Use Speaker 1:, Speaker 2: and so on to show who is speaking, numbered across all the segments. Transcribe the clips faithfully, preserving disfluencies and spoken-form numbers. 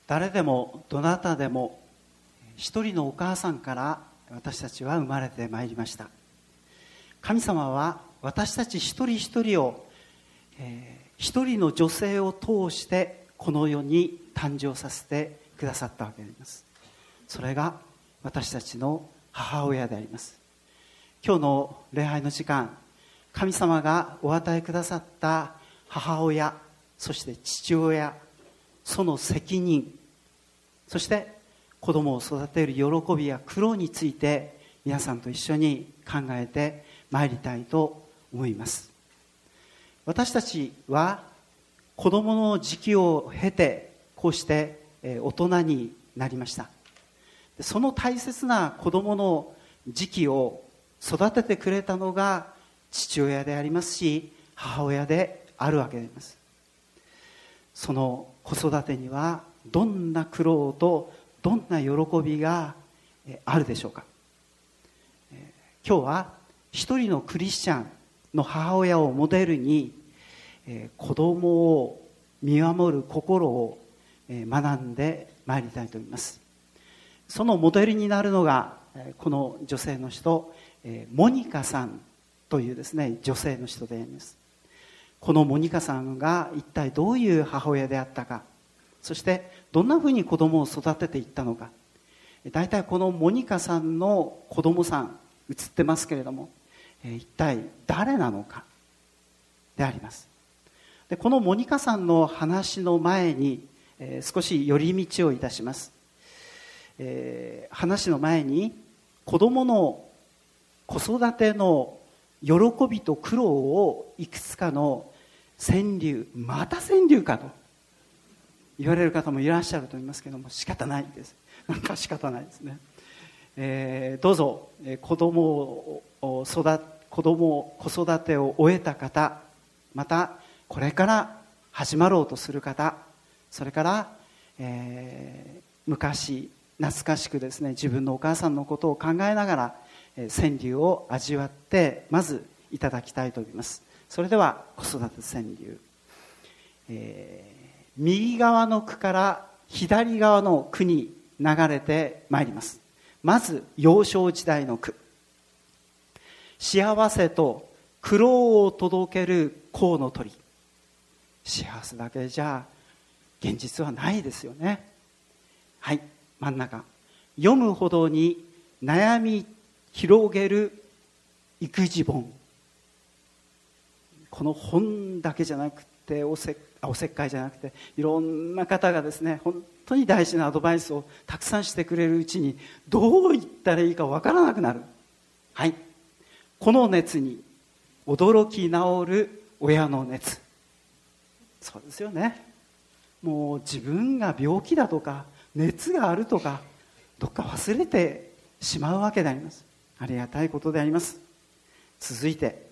Speaker 1: 誰でもどなたでも一人のお母さんから私たちは生まれてまいりました。神様は私たち一人一人を、えー、一人の女性を通してこの世に誕生させてくださったわけであります。それが私たちの母親であります。今日の礼拝の時間、神様がお与えくださった母親、そして父親、その責任、そして子供を育てる喜びや苦労について皆さんと一緒に考えてまいりたいと思います。私たちは子供の時期を経てこうして大人になりました。その大切な子供の時期を育ててくれたのが父親でありますし、母親であるわけであります。その子育てにはどんな苦労とどんな喜びがあるでしょうか。今日は一人のクリスチャンの母親をモデルに子供を見守る心を学んでまいりたいと思います。そのモデルになるのがこの女性の人、モニカさんというですね、女性の人であります。このモニカさんが一体どういう母親であったか、そしてどんなふうに子供を育てていったのか。大体このモニカさんの子供さん映ってますけれども、一体誰なのかであります。でこのモニカさんの話の前に、えー、少し寄り道をいたします。えー、話の前に子供の子育ての喜びと苦労をいくつかの川柳、また川柳かと言われる方もいらっしゃると思いますけども、仕方ないです。なんか仕方ないですね。えー、どうぞ、えー、子供を育子供子育てを終えた方、またこれから始まろうとする方、それから、えー、昔懐かしくですね、自分のお母さんのことを考えながら、えー、川柳を味わってまずいただきたいと思います。それでは子育て川柳、えー、右側の句から左側の句に流れてまいります。まず幼少時代の句。幸せと苦労を届ける甲の鳥。幸せだけじゃ現実はないですよね。はい、真ん中。読むほどに悩み広げる育児本。この本だけじゃなくておせおせっかいじゃなくて、いろんな方がですね、本当に大事なアドバイスをたくさんしてくれるうちに、どう言ったらいいかわからなくなる。はい、この熱に驚き治る親の熱。そうですよね。もう自分が病気だとか熱があるとかどっか忘れてしまうわけであります。ありがたいことであります。続いて、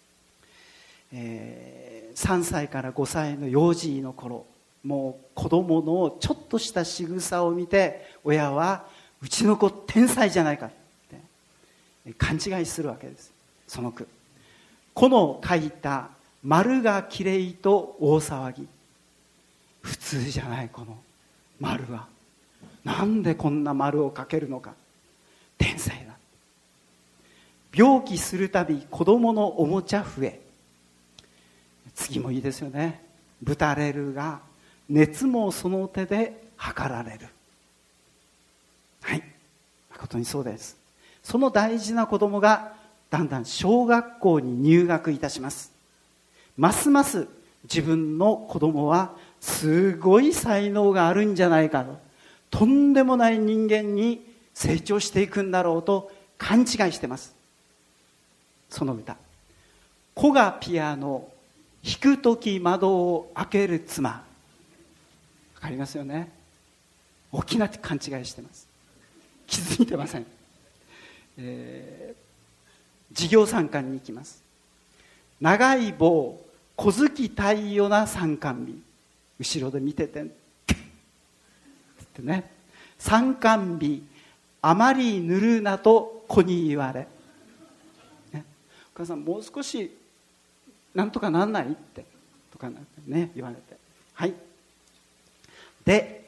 Speaker 1: えー、さんさいからごさいの幼児の頃、もう子供のちょっとした仕草を見て、親はうちの子天才じゃないかって勘違いするわけです。その句、この書いた丸がきれいと大騒ぎ。普通じゃない、この丸は。なんでこんな丸をかけるのか。天才だ。病気するたび子供のおもちゃ増え。次もいいですよね。ぶたれるが熱もその手で測られる。はい、誠にそうです。その大事な子供がだんだん小学校に入学いたします。ますます自分の子供はすごい才能があるんじゃないかと、とんでもない人間に成長していくんだろうと勘違いしてます。その歌、子がピアノ弾くとき窓を開ける妻。わかりますよね。大きな勘違いしてます。気づいてません。えー、授業参観に行きます。長い棒小突きたいよな参観日。後ろで見ててってね、参観日あまり塗るなと子に言われ、ね、お母さんもう少しなんとかなんないってとかね言われて、はい。で、え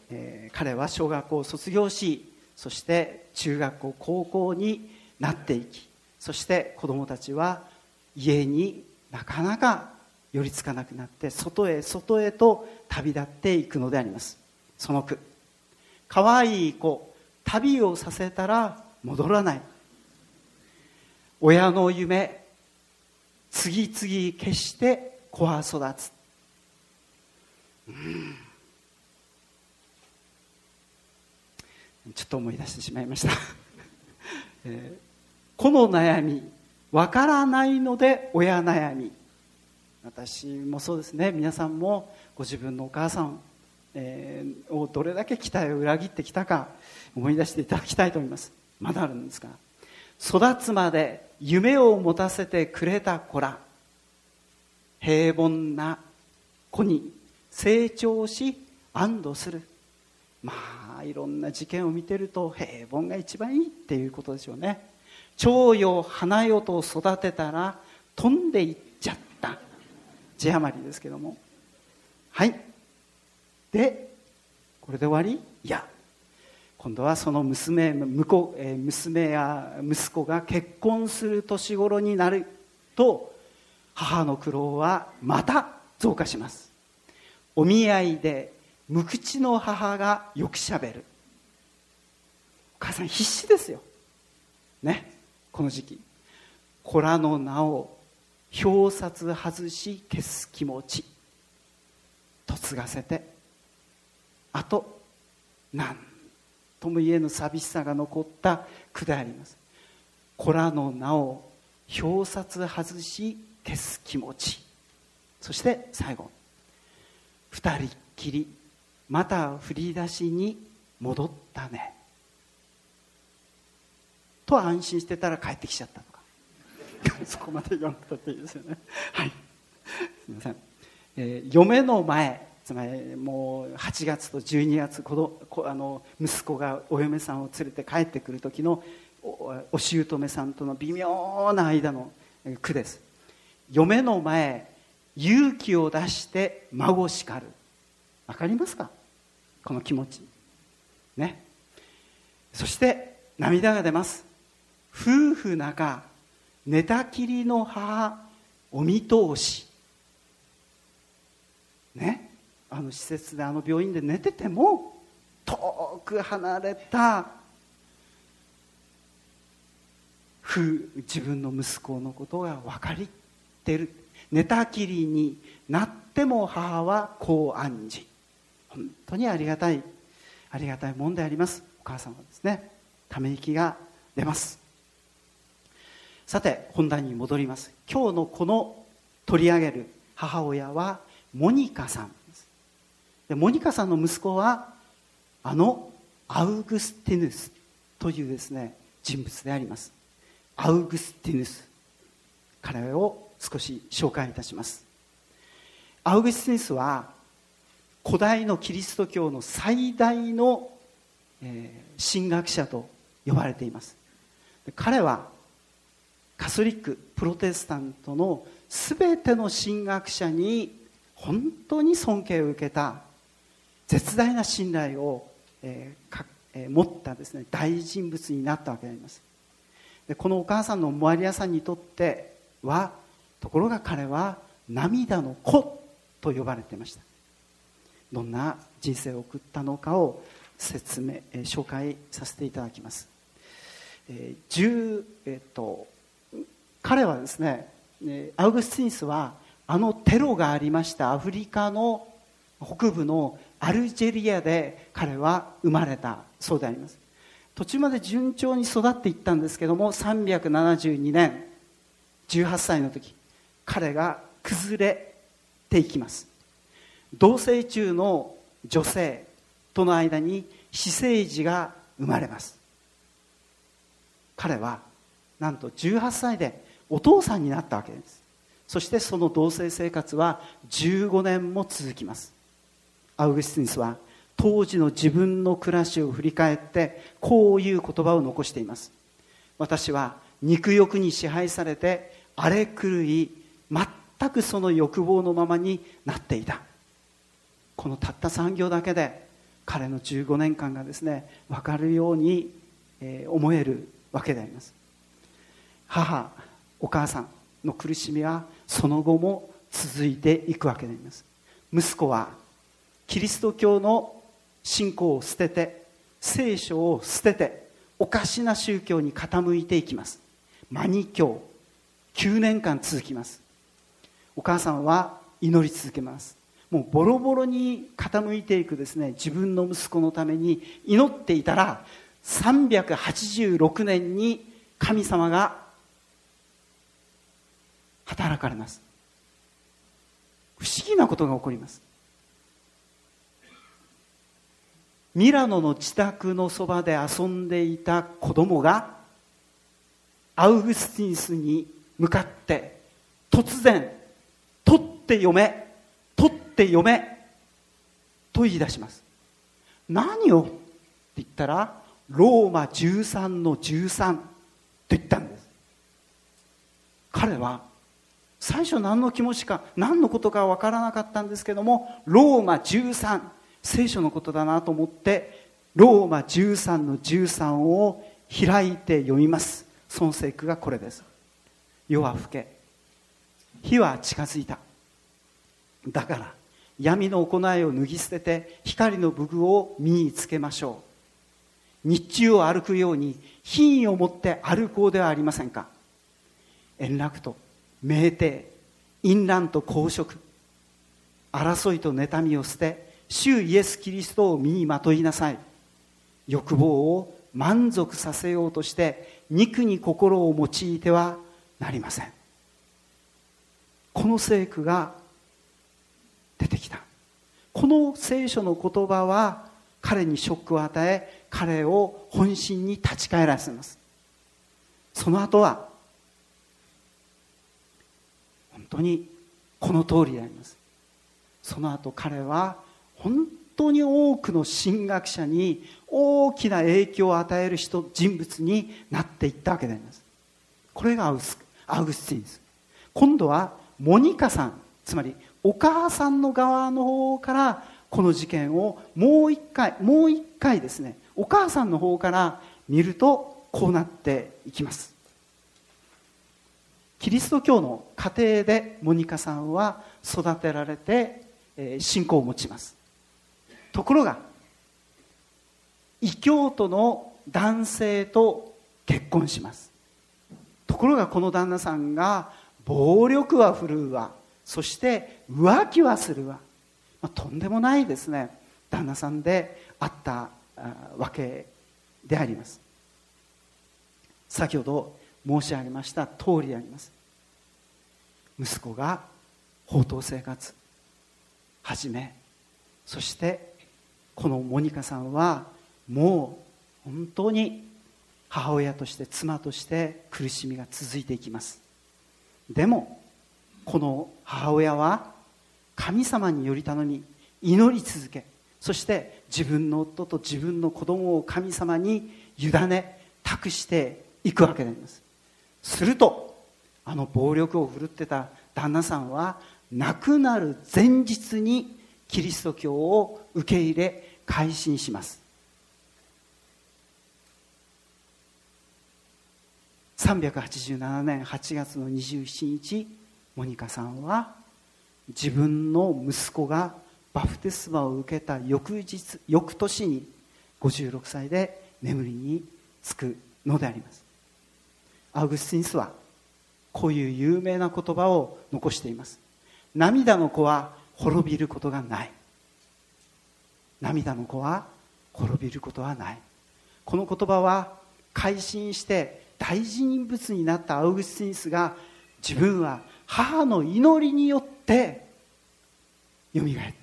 Speaker 1: えー、彼は小学校を卒業し、そして中学校高校になっていき、そして子供たちは家になかなか寄りつかなくなって、外へ外へと旅立っていくのであります。その句、かわいい子、旅をさせたら戻らない。親の夢、次々決して子は育つ。うん、ちょっと思い出してしまいました、えー、この悩み、わからないので親悩み。私もそうですね。皆さんもご自分のお母さん、えー、をどれだけ期待を裏切ってきたか思い出していただきたいと思います。まだあるんですが、育つまで夢を持たせてくれた子ら、平凡な子に成長し安堵する。まあいろんな事件を見てると平凡が一番いいっていうことでしょうね。蝶よ花よと育てたら飛んでいっちゃった。字余りですけども、はい。でこれで終わり？いや、今度はその娘、向こう、えー、娘や息子が結婚する年頃になると、母の苦労はまた増加します。お見合いで無口の母がよくしゃべる。お母さん必死ですよね。この時期、子らの名を表札外し消す気持ち、嫁がせて、あと何とも言えぬ寂しさが残った句であります。子らの名を表札外し消す気持ち、そして最後、二人っきりまた振り出しに戻ったねと安心してたら帰ってきちゃったとかそこまで読まなくていいですよね。はい、すみません。えー、嫁の前、つまりもうはちがつとじゅうにがつ、子あの息子がお嫁さんを連れて帰ってくる時の お, お姑さんとの微妙な間の句です。嫁の前、勇気を出して孫叱る。わかりますか、この気持ちね。そして涙が出ます。夫婦仲、寝たきりの母お見通しね。あの施設で、あの病院で寝てても遠く離れた夫自分の息子のことが分かりてる。寝たきりになっても母はこう案じ。本当にありがたいありがたいもんであります。お母さんはですね、ため息が出ます。さて本題に戻ります。今日のこの取り上げる母親はモニカさんです。でモニカさんの息子はあのアウグスティヌスというですね人物であります。アウグスティヌス、彼を少し紹介いたします。アウグスティヌスは古代のキリスト教の最大の、えー、神学者と呼ばれています。で彼はカトリック、プロテスタントのすべての神学者に本当に尊敬を受けた絶大な信頼を、えーかえー、持ったですね大人物になったわけであります。でこのお母さんのマリアさんにとっては、ところが彼は涙の子と呼ばれていました。どんな人生を送ったのかを説明、えー、紹介させていただきます。えー10えー、と彼はですね、アウグスティヌスはあのテロがありましたアフリカの北部のアルジェリアで彼は生まれたそうであります。途中まで順調に育っていったんですけども、さんびゃくななじゅうにねん、じゅうはっさいの時、彼が崩れていきます。同性中の女性との間に私生児が生まれます。彼はなんとじゅうはっさいでお父さんになったわけです。そしてその同性生活はじゅうごねんも続きます。アウグスティヌスは当時の自分の暮らしを振り返ってこういう言葉を残しています。私は肉欲に支配されて荒れ狂い、全くその欲望のままになっていた。このたったさん行だけで彼のじゅうごねんかんがですね分かるように、えー、思えるわけであります。母、お母さんの苦しみはその後も続いていくわけであります。息子はキリスト教の信仰を捨てて、聖書を捨てて、おかしな宗教に傾いていきます。マニ教きゅうねんかん続きます。お母さんは祈り続けます。もうボロボロに傾いていくですね自分の息子のために祈っていたら、さんびゃくはちじゅうろくねんに神様が働かれます。不思議なことが起こります。ミラノの自宅のそばで遊んでいた子供がアウグスティヌスに向かって突然、取って読め、取って読めと言い出します。何をって言ったら、ローマじゅうさんのじゅうさんと言ったんです。彼は最初何の気持ちか何のことかわからなかったんですけども、ローマじゅうさん、聖書のことだなと思ってローマじゅうさんのじゅうさんを開いて読みます。その聖句がこれです。夜は更け、日は近づいた。だから闇の行いを脱ぎ捨てて光の武具を身につけましょう。日中を歩くように品位を持って歩こうではありませんか。円楽と酩酊、淫乱と公職、争いと妬みを捨て、主イエス・キリストを身にまといなさい。欲望を満足させようとして肉に心を用いてはなりません。この聖句が出てきた。この聖書の言葉は彼にショックを与え、彼を本心に立ち返らせます。その後は本当にこの通りであります。その後彼は本当に多くの神学者に大きな影響を与える人、人物になっていったわけであります。これがアウスアウグスティヌス。今度はモニカさん、つまりお母さんの側の方からこの事件をもう一回もう一回ですね、お母さんの方から見るとこうなっていきます。キリスト教の家庭でモニカさんは育てられて、えー、信仰を持ちます。ところが異教徒の男性と結婚します。ところがこの旦那さんが暴力は振るうわ、そして浮気はするわ、まあ、とんでもないですね旦那さんであったわけであります。先ほど申し上げました通りであります。息子が放蕩生活始め、そしてこのモニカさんはもう本当に母親として妻として苦しみが続いていきます。でもこの母親は神様により頼み祈り続け、そして自分の夫と自分の子供を神様に委ね託していくわけであります。するとあの暴力を振るってた旦那さんは亡くなる前日にキリスト教を受け入れ改心します。さんびゃくはちじゅうななねんはちがつのにじゅうしちにち、モニカさんは自分の息子がバプテスマを受けた翌日翌年にごじゅうろくさいで眠りにつくのであります。アウグスティヌスはこういう有名な言葉を残しています。涙の子は滅びることがない。涙の子は滅びることはない。この言葉は改心して大事人物になったアウグスティヌスが自分は母の祈りによってよみがえった。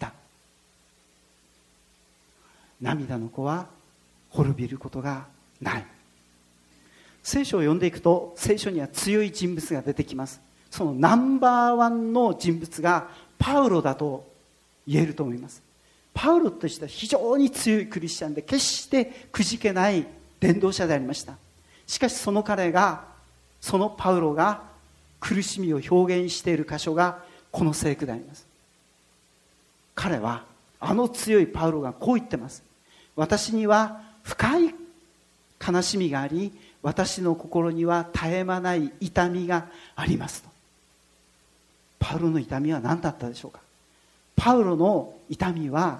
Speaker 1: 涙の子は滅びることがない。聖書を読んでいくと聖書には強い人物が出てきます。そのナンバーワンの人物がパウロだと言えると思います。パウロとしては非常に強いクリスチャンで決してくじけない伝道者でありました。しかしその彼がそのパウロが苦しみを表現している箇所がこの聖句であります。彼はあの強いパウロがこう言ってます。 私には深い悲しみがあり、私の心には絶え間ない痛みがありますと。パウロの痛みは何だったでしょうか。パウロの痛みは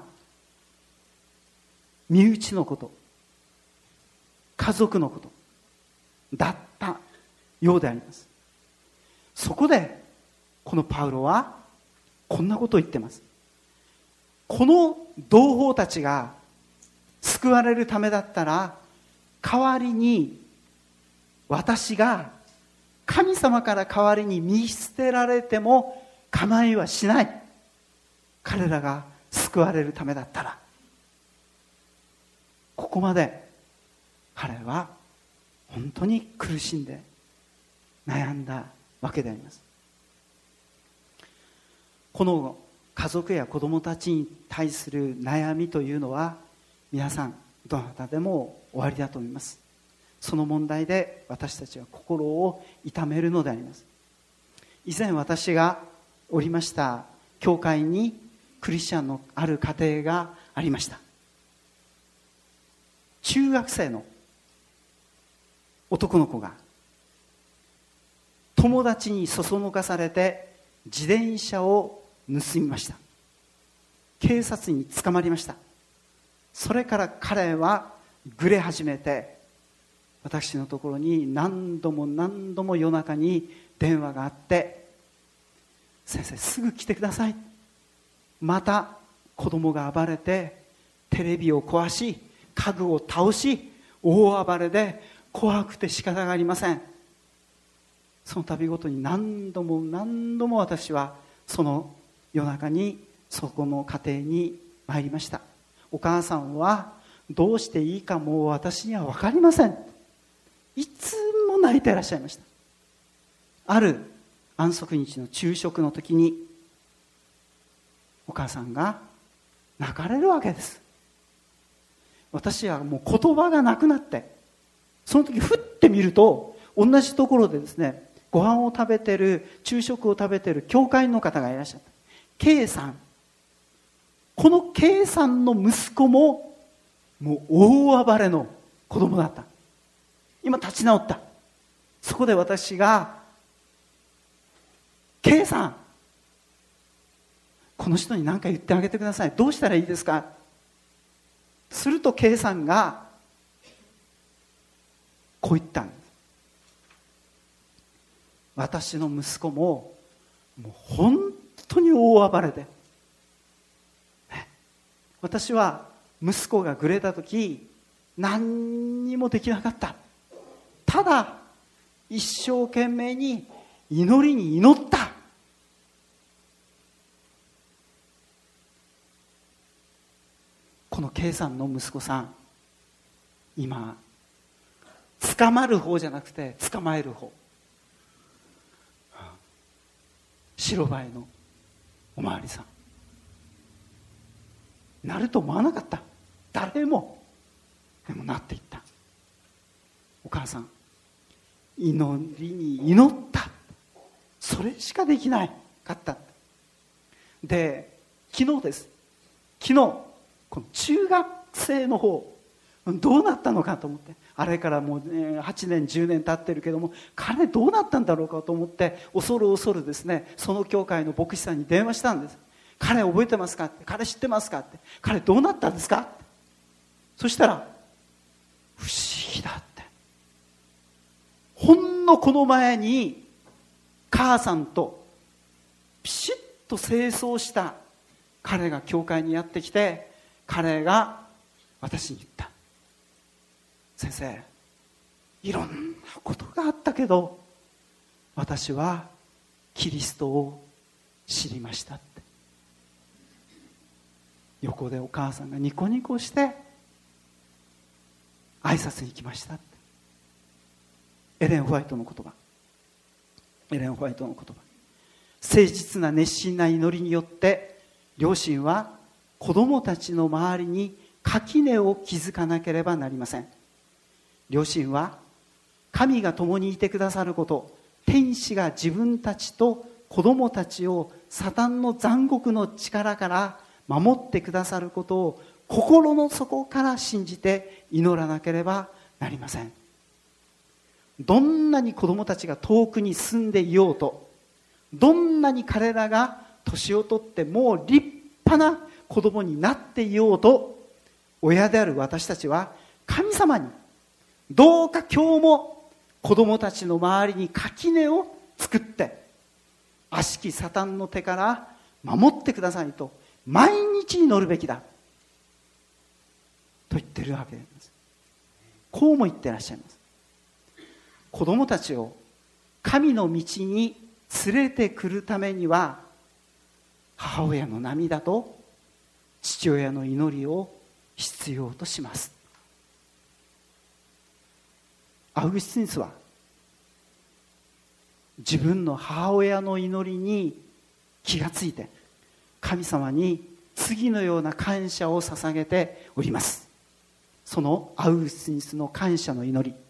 Speaker 1: 身内のこと、家族のことだったようであります。そこでこのパウロはこんなことを言ってます。この同胞たちが救われるためだったら、代わりに私が神様から代わりに見捨てられても構いはしない。彼らが救われるためだったら。ここまで彼は本当に苦しんで悩んだわけであります。この家族や子供たちに対する悩みというのは、皆さんどなたでもおありだと思います。その問題で私たちは心を痛めるのであります。以前私がおりました教会にクリスチャンのある家庭がありました。中学生の男の子が友達にそそのかされて自転車を盗みました。警察に捕まりました。それから彼はぐれ始めて、私のところに何度も何度も夜中に電話があって、先生すぐ来てください、また子供が暴れてテレビを壊し家具を倒し大暴れで怖くて仕方がありません。その度ごとに何度も何度も私はその夜中にそこの家庭に参りました。お母さんはどうしていいかもう私には分かりません、いつも泣いていらっしゃいました。ある安息日の昼食の時にお母さんが泣かれるわけです。私はもう言葉がなくなって、その時ふって見ると同じところでですね、ご飯を食べてる、昼食を食べてる教会の方がいらっしゃった。 K さん、この K さんの息子ももう大暴れの子供だった。今立ち直った。そこで私が K さん、この人に何か言ってあげてください、どうしたらいいですか。すると K さんがこう言ったんです。私の息子ももう本当に大暴れで、私は息子がぐれた時何にもできなかった。ただ一生懸命に祈りに祈った。この K さんの息子さん、今捕まる方じゃなくて捕まえる方、白バイのおまわりさんなると思わなかった。誰も。でもなっていった。お母さん、祈りに祈った、それしかできないかった。で、昨日です昨日この中学生の方どうなったのかと思って、あれからもうはちねんじゅうねん経ってるけども、彼どうなったんだろうかと思って恐る恐るですね、その教会の牧師さんに電話したんです。彼覚えてますかって、彼知ってますかって、彼どうなったんですかって。そしたら不思議だって、ほんのこの前に母さんとピシッと清掃した彼が教会にやってきて、彼が私に言った。先生、いろんなことがあったけど私はキリストを知りましたって。横でお母さんがニコニコして挨拶に来ましたって。エレン・ホワイトの言葉、エレン・ホワイトの言葉、誠実な熱心な祈りによって両親は子供たちの周りに垣根を築かなければなりません。両親は神が共にいてくださること、天使が自分たちと子供たちをサタンの残酷の力から守ってくださることを心の底から信じて祈らなければなりません。どんなに子供たちが遠くに住んでいようと、どんなに彼らが年を取ってもう立派な子供になっていようと、親である私たちは神様にどうか今日も子供たちの周りに垣根を作って、悪しきサタンの手から守ってくださいと毎日祈るべきだと言っているわけです。こうも言ってらっしゃいます。子供たちを神の道に連れてくるためには、母親の涙と父親の祈りを必要とします。アウグスティヌスは自分の母親の祈りに気がついて、神様に次のような感謝を捧げております。そのアウグスティヌスの感謝の祈り、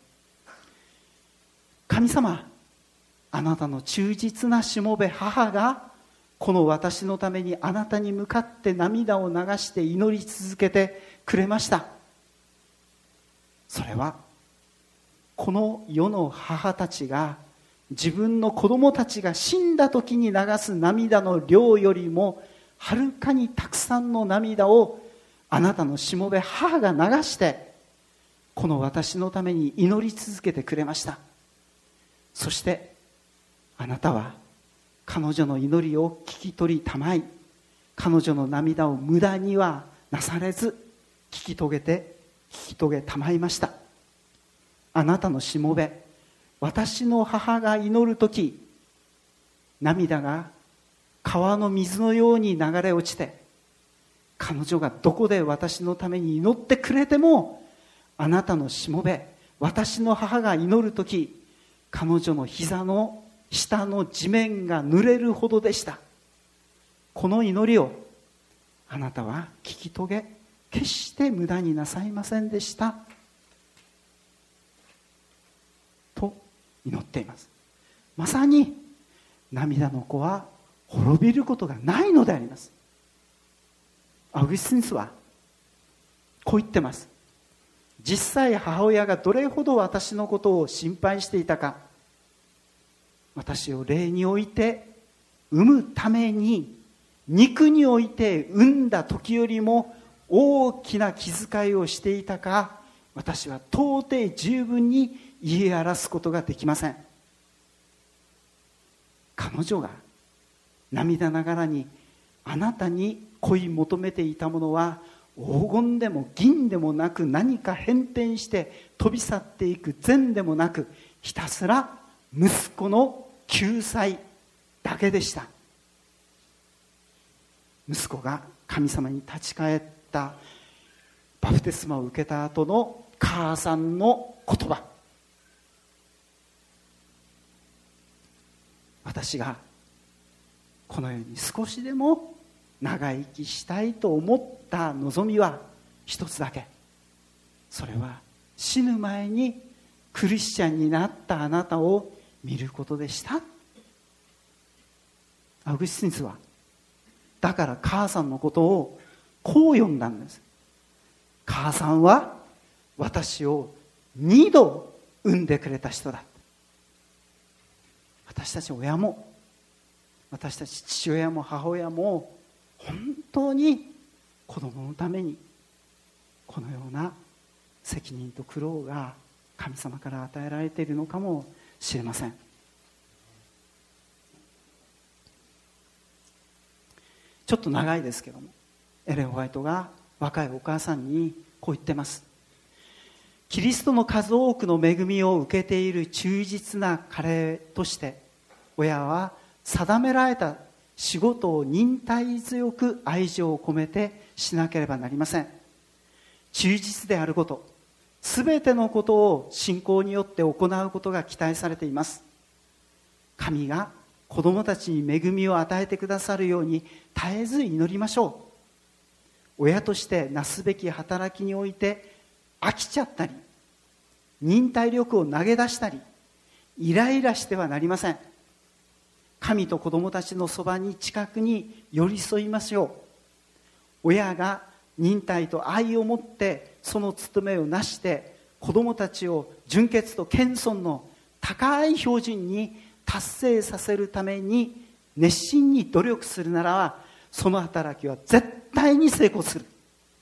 Speaker 1: 神様、あなたの忠実なしもべ母がこの私のためにあなたに向かって涙を流して祈り続けてくれました。それはこの世の母たちが自分の子供たちが死んだ時に流す涙の量よりもはるかにたくさんの涙をあなたのしもべ母が流してこの私のために祈り続けてくれました。そしてあなたは彼女の祈りを聞き取りたまい、彼女の涙を無駄にはなされず聞き遂げて聞き遂げたまいました。あなたのしもべ私の母が祈るとき、涙が川の水のように流れ落ちて、彼女がどこで私のために祈ってくれても、あなたのしもべ私の母が祈るとき、彼女の膝の下の地面が濡れるほどでした。この祈りをあなたは聞き遂げ、決して無駄になさいませんでしたと祈っています。まさに涙の子は滅びることがないのであります。アウグスティヌスはこう言ってます。実際母親がどれほど私のことを心配していたか、私を霊において産むために肉において産んだ時よりも大きな気遣いをしていたか、私は到底十分に言い表すことができません。彼女が涙ながらにあなたに恋求めていたものは黄金でも銀でもなく、何か変転して飛び去っていく善でもなく、ひたすら息子の救済だけでした。息子が神様に立ち返ったバプテスマを受けた後の母さんの言葉、私がこの世に少しでも長生きしたいと思った望みは一つだけ。それは死ぬ前にクリスチャンになったあなたを見ることでした。アウグスティヌスはだから母さんのことをこう呼んだんです。母さんは私を二度産んでくれた人だ。私たち親も私たち父親も母親も本当に子供のためにこのような責任と苦労が神様から与えられているのかもしれません。ちょっと長いですけども、エレン・ホワイトが若いお母さんにこう言ってます。キリストの数多くの恵みを受けている忠実な彼として親は定められた仕事を忍耐強く愛情を込めてしなければなりません。忠実であること、すべてのことを信仰によって行うことが期待されています。神が子供たちに恵みを与えてくださるように絶えず祈りましょう。親としてなすべき働きにおいて飽きちゃったり、忍耐力を投げ出したり、イライラしてはなりません。神と子供たちのそばに近くに寄り添いましょう。親が忍耐と愛を持ってその務めをなして子供たちを純潔と謙遜の高い標準に達成させるために熱心に努力するならば、その働きは絶対に成功する。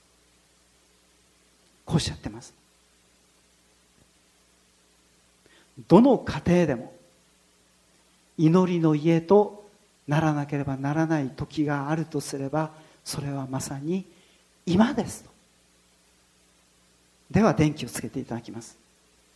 Speaker 1: こうおっしゃってます。どの家庭でも祈りの家とならなければならない時があるとすれば、それはまさに今ですと。では電気をつけていただきます。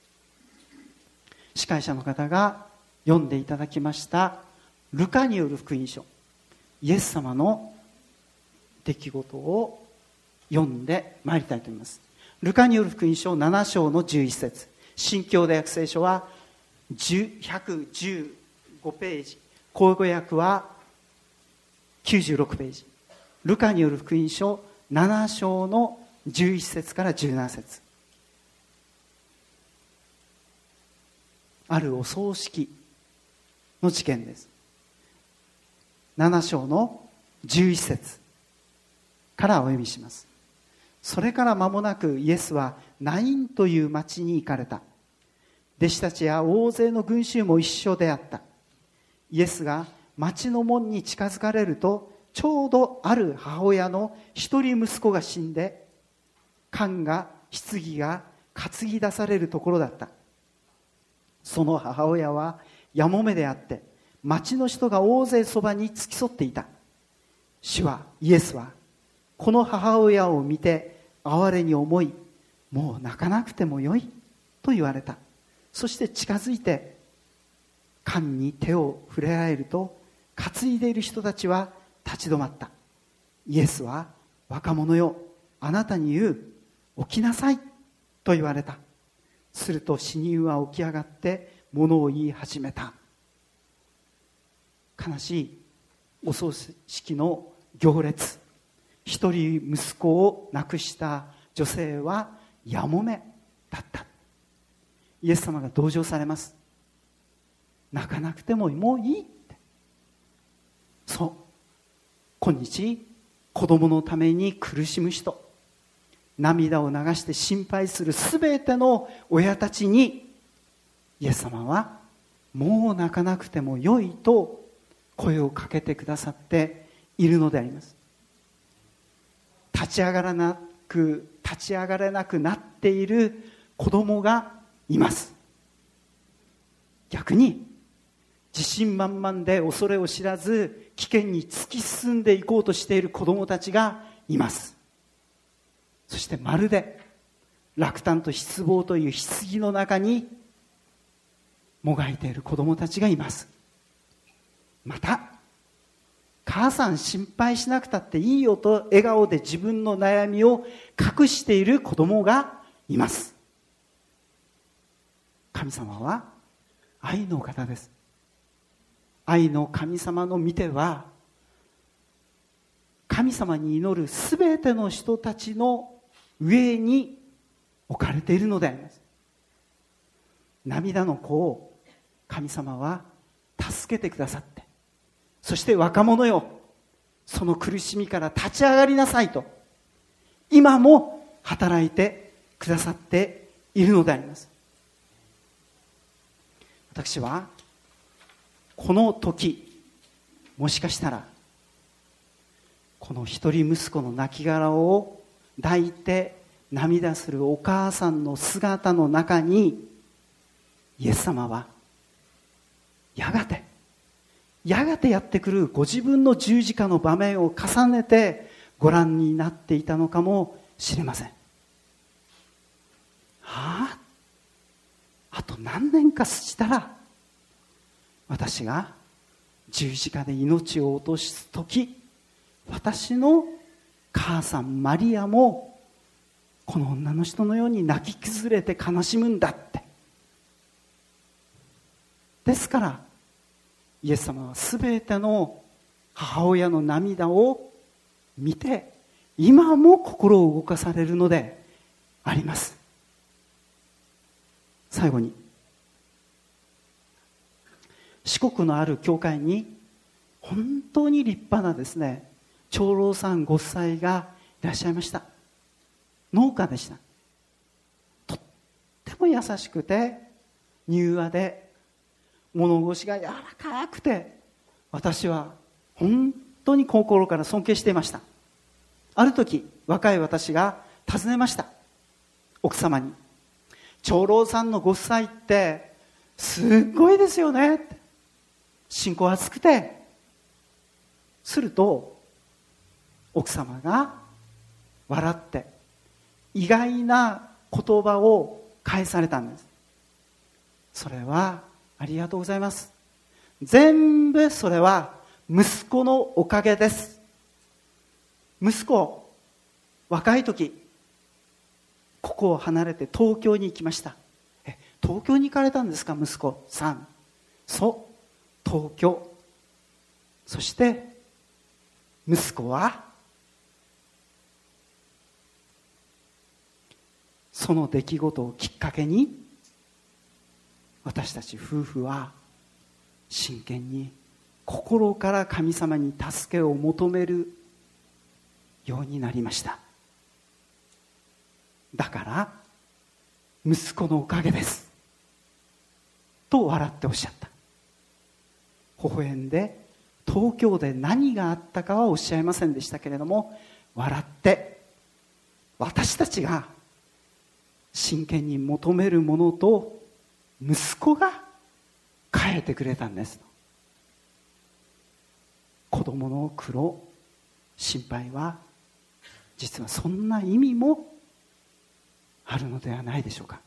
Speaker 1: 司会者の方が読んでいただきましたルカによる福音書、イエス様の出来事を読んでまいりたいと思います。ルカによる福音書なな章のじゅういち節、新共同訳聖書はひゃくじゅうごページ、口語訳はきゅうじゅうろくページ。ルカによる福音書なな章のじゅういち節からじゅうなな節。あるお葬式の事件です。なな章のじゅういち節からお読みします。それから間もなくイエスはナインという町に行かれた。弟子たちや大勢の群衆も一緒であった。イエスが町の門に近づかれると、ちょうどある母親の一人息子が死んで、棺が棺が担ぎ出されるところだった。その母親はやもめであって、町の人が大勢そばに付き添っていた。主は、イエスはこの母親を見て哀れに思い、もう泣かなくてもよいと言われた。そして近づいて棺に手を触れ合えると、担いでいる人たちは立ち止まった。イエスは、若者よ、あなたに言う、起きなさいと言われた。すると死人は起き上がって物を言い始めた。悲しいお葬式の行列、一人息子を亡くした女性はやもめだった。イエス様が同情されます。泣かなくてももういいって。そう、今日子供のために苦しむ人、涙を流して心配するすべての親たちに、イエス様はもう泣かなくてもよいと声をかけてくださっているのであります。立ち上がらなく立ち上がれなくなっている子供がいます。逆に自信満々で恐れを知らず危険に突き進んでいこうとしている子供たちがいます。そしてまるで落胆と失望という棺の中にもがいている子供たちがいます。また、母さん心配しなくたっていいよと笑顔で自分の悩みを隠している子供がいます。神様は愛の方です。愛の神様の御手は、神様に祈るすべての人たちの上に置かれているのであります。涙の子を神様は助けてくださって、そして若者よ、その苦しみから立ち上がりなさいと、今も働いてくださっているのであります。私はこの時、もしかしたらこの一人息子の亡骸を抱いて涙するお母さんの姿の中に、イエス様はやがてやがてやってくるご自分の十字架の場面を重ねてご覧になっていたのかもしれません。はあ、あと何年かしたら私が十字架で命を落とす時、私の母さんマリアもこの女の人のように泣き崩れて悲しむんだって。ですからイエス様はすべての母親の涙を見て、今も心を動かされるのであります。最後に、四国のある教会に本当に立派なですね、長老さんご夫妻がいらっしゃいました。農家でした。とっても優しくて柔和で物腰が柔らかくて、私は本当に心から尊敬していました。ある時、若い私が尋ねました。奥様に、長老さんのご夫妻ってすっごいですよねって、信仰厚くて。すると奥様が笑って意外な言葉を返されたんです。それは、ありがとうございます、全部それは息子のおかげです。息子、若い時ここを離れて東京に行きました。え、東京に行かれたんですか、息子さん。そう、東京。そして息子はその出来事をきっかけに、私たち夫婦は真剣に心から神様に助けを求めるようになりました。だから息子のおかげですと笑っておっしゃった。微笑んで、東京で何があったかはおっしゃいませんでしたけれども、笑って、私たちが真剣に求めるものと息子が変えてくれたんです。子供の苦労、心配は実はそんな意味もあるのではないでしょうか。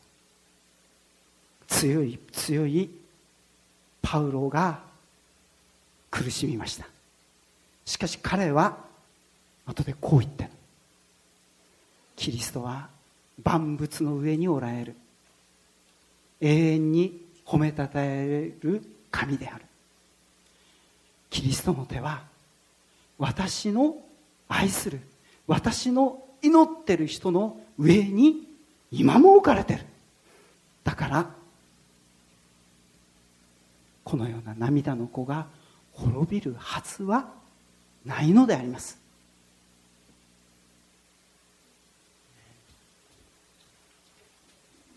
Speaker 1: 強い強いパウロが苦しみました。しかし彼は後でこう言ってる。キリストは万物の上におられる、永遠に褒めたたえる神である。キリストの手は私の愛する、私の祈ってる人の上に今も置かれてる。だからこのような涙の子が滅びるはずはないのであります。